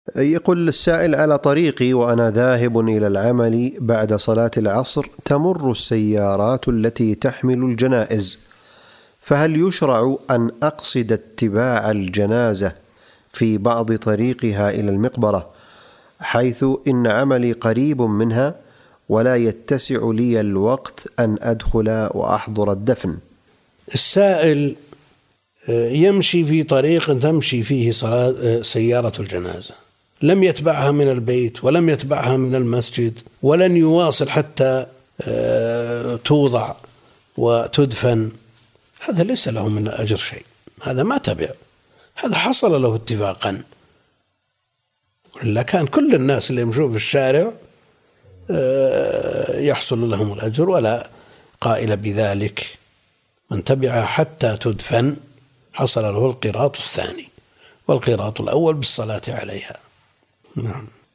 يقول السائل: على طريقي وأنا ذاهب إلى العمل بعد صلاة العصر تمر السيارات التي تحمل الجنائز، فهل يشرع أن أقصد اتباع الجنازة في بعض طريقها إلى المقبرة، حيث إن عملي قريب منها ولا يتسع لي الوقت أن أدخل وأحضر الدفن؟ السائل يمشي في طريق تمشي فيه سيارة الجنازة، لم يتبعها من البيت ولم يتبعها من المسجد ولن يواصل حتى توضع وتدفن، هذا ليس له من الأجر شيء، هذا ما تبع، هذا حصل له اتفاقا. إلا كان كل الناس اللي يمشون في الشارع يحصل لهم الأجر ولا قائل بذلك، من تبعها حتى تدفن حصل له القيراط الثاني والقيراط الأول بالصلاة عليها. نعم.